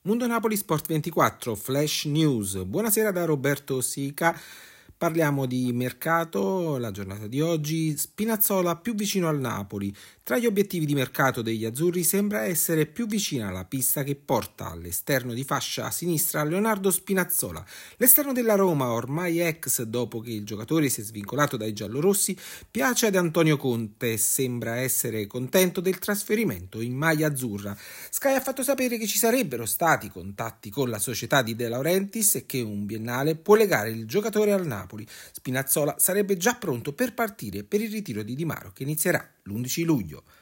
Mundo Napoli Sport 24, Flash News. Buonasera da Roberto Sica. Parliamo di mercato, la giornata di oggi. Spinazzola più vicino al Napoli. Tra gli obiettivi di mercato degli azzurri sembra essere più vicina alla pista che porta all'esterno di fascia a sinistra Leonardo Spinazzola. L'esterno della Roma, ormai ex dopo che il giocatore si è svincolato dai giallorossi, piace ad Antonio Conte e sembra essere contento del trasferimento in maglia azzurra. Sky ha fatto sapere che ci sarebbero stati contatti con la società di De Laurentiis e che un biennale può legare il giocatore al Napoli. Spinazzola sarebbe già pronto per partire per il ritiro di Di Maro che inizierà l'11 luglio.